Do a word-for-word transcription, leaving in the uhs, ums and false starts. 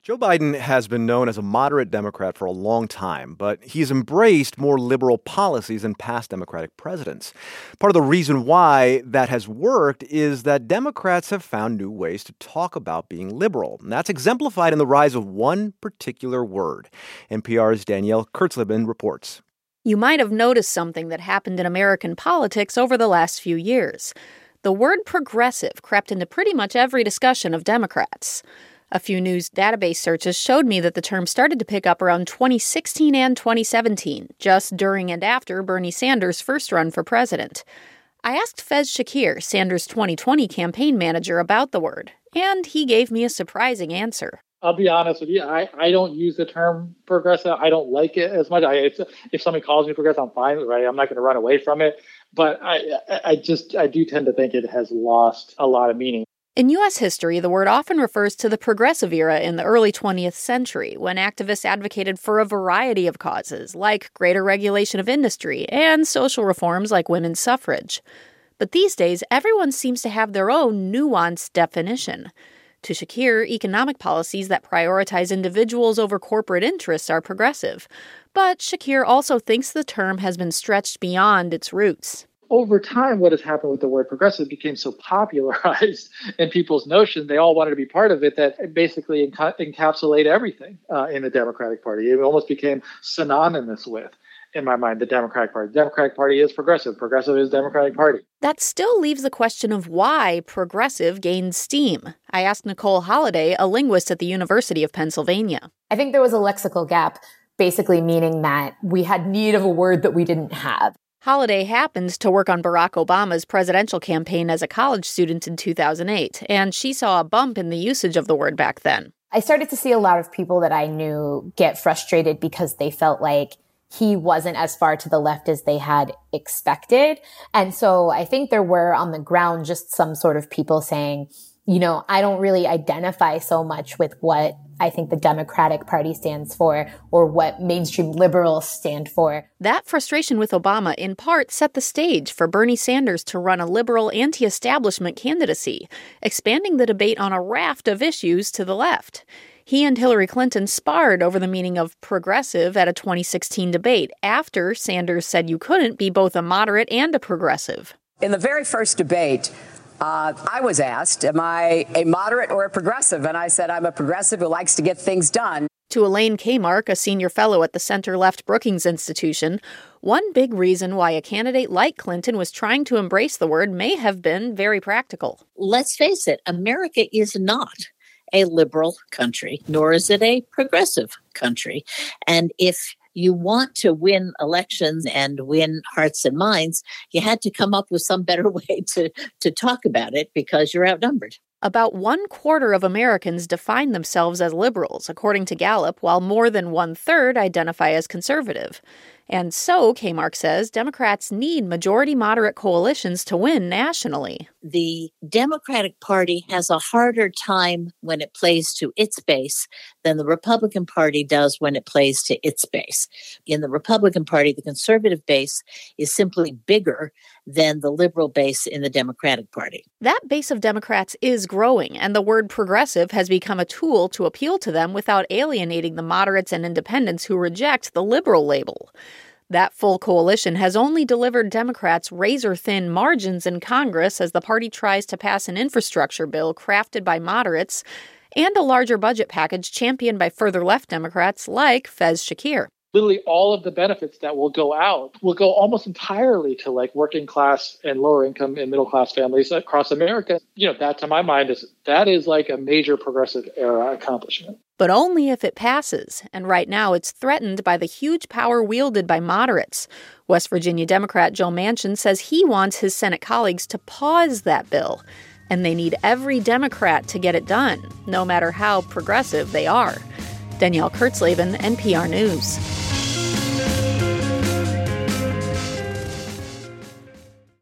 Joe Biden has been known as a moderate Democrat for a long time, but he's embraced more liberal policies than past Democratic presidents. Part of the reason why that has worked is that Democrats have found new ways to talk about being liberal. And that's exemplified in the rise of one particular word. N P R's Danielle Kurtzleben reports. You might have noticed something that happened in American politics over the last few years. The word progressive crept into pretty much every discussion of Democrats. A few news database searches showed me that the term started to pick up around twenty sixteen and twenty seventeen, just during and after Bernie Sanders' first run for president. I asked Faiz Shakir, Sanders' twenty twenty campaign manager, about the word, and he gave me a surprising answer. I'll be honest with you, I, I don't use the term progressive. I don't like it as much. I, if, if somebody calls me progressive, I'm fine, right? I'm not going to run away from it. But I, I just, I do tend to think it has lost a lot of meaning. In U S history, the word often refers to the progressive era in the early twentieth century, when activists advocated for a variety of causes, like greater regulation of industry and social reforms like women's suffrage. But these days, everyone seems to have their own nuanced definition. To Shakir, economic policies that prioritize individuals over corporate interests are progressive. But Shakir also thinks the term has been stretched beyond its roots. Over time, what has happened with the word progressive became so popularized in people's notion, they all wanted to be part of it, that it basically enca- encapsulated everything uh, in the Democratic Party. It almost became synonymous with, in my mind, the Democratic Party. The Democratic Party is progressive. Progressive is Democratic Party. That still leaves the question of why progressive gained steam. I asked Nicole Holliday, a linguist at the University of Pennsylvania. I think there was a lexical gap, basically meaning that we had need of a word that we didn't have. Holliday happened to work on Barack Obama's presidential campaign as a college student in two thousand eight, and she saw a bump in the usage of the word back then. I started to see a lot of people that I knew get frustrated because they felt like he wasn't as far to the left as they had expected. And so I think there were on the ground just some sort of people saying, you know, I don't really identify so much with what I think the Democratic Party stands for or what mainstream liberals stand for. That frustration with Obama in part set the stage for Bernie Sanders to run a liberal anti-establishment candidacy, expanding the debate on a raft of issues to the left. He and Hillary Clinton sparred over the meaning of progressive at a twenty sixteen debate after Sanders said you couldn't be both a moderate and a progressive. In the very first debate, Uh, I was asked, am I a moderate or a progressive? And I said, I'm a progressive who likes to get things done. To Elaine Kmark, a senior fellow at the center-left Brookings Institution, one big reason why a candidate like Clinton was trying to embrace the word may have been very practical. Let's face it, America is not a liberal country, nor is it a progressive country. And if you want to win elections and win hearts and minds, you had to come up with some better way to, to talk about it because you're outnumbered. About one quarter of Americans define themselves as liberals, according to Gallup, while more than one-third identify as conservative. And so, Kmark says, Democrats need majority-moderate coalitions to win nationally. The Democratic Party has a harder time when it plays to its base than the Republican Party does when it plays to its base. In the Republican Party, the conservative base is simply bigger than the liberal base in the Democratic Party. That base of Democrats is growing, and the word progressive has become a tool to appeal to them without alienating the moderates and independents who reject the liberal label. That full coalition has only delivered Democrats razor-thin margins in Congress as the party tries to pass an infrastructure bill crafted by moderates and a larger budget package championed by further left Democrats like Faiz Shakir. Literally all of the benefits that will go out will go almost entirely to like working class and lower income and middle class families across America. You know, that to my mind is that is like a major progressive era accomplishment. But only if it passes, and right now it's threatened by the huge power wielded by moderates. West Virginia Democrat Joe Manchin says he wants his Senate colleagues to pause that bill, and they need every Democrat to get it done, no matter how progressive they are. Danielle Kurtzleben, N P R News.